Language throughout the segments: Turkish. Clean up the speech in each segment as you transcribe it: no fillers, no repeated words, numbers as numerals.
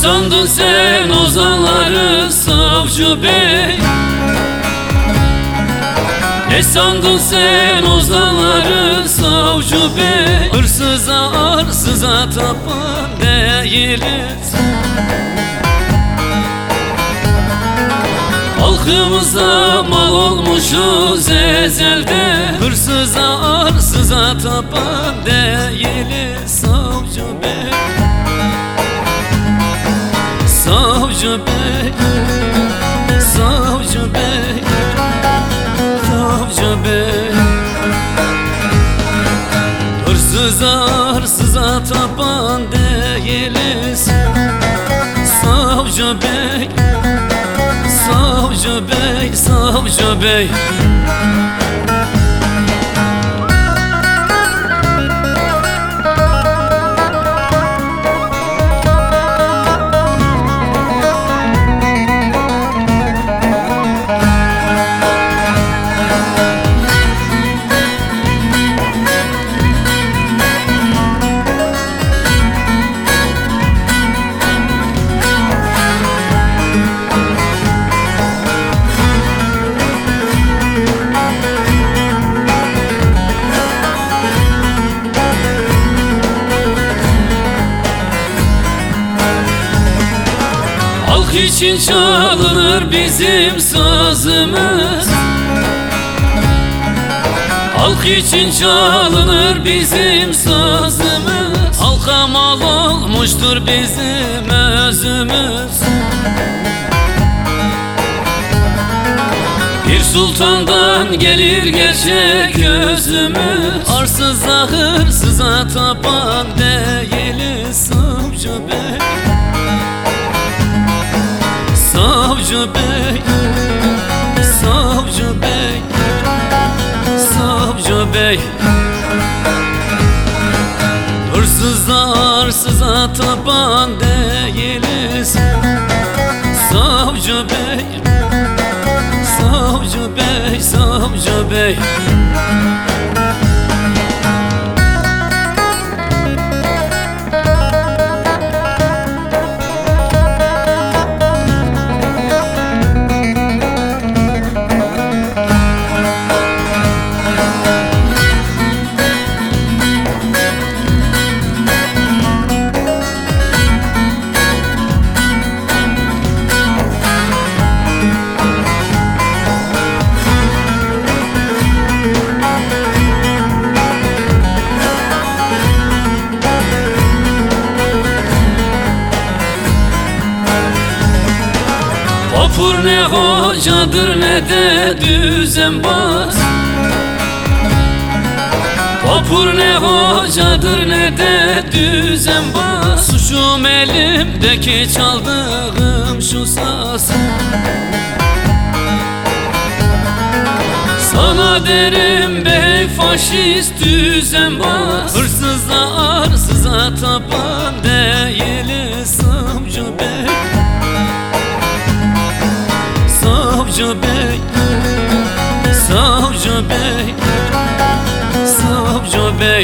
sandın sen ozanları savcı bey? Ne sandın sen ozanları savcı bey? Hırsıza arsıza tapan değiliz. Halkımıza mal olmuşuz ezelde. Hırsıza arsıza tapan değiliz savcı bey. Savcı bey, savcı bey, savcı bey. Hırsıza tapan değiliz savcı bey. Savcı bey, savcı bey. Halk için çalınır bizim sazımız. Halk için çalınır bizim sazımız. Halka mal olmuştur bizim özümüz. Bir sultandan gelir gerçek özümüz. Arsıza hırsıza tapan değiliz savcı bey. Savcı bey, savcı bey, savcı bey. Hırsıza arsıza tapan değiliz savcı bey. Savcı bey, savcı bey. Vapur ne hocadır ne de düzenbaz. Vapur ne hocadır ne de düzenbaz. Suçum elimdeki çaldığım şu saz. Sana derim bey faşist düzenbaz. Hırsıza arsıza tapan değiliz savcı bey. Savcı bey, savcı bey, savcı bey.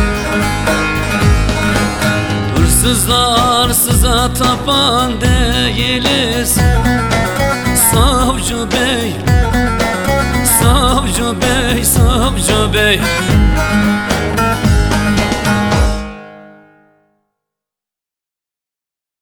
Hırsıza arsıza tapan değiliz savcı bey. Savcı bey, savcı bey.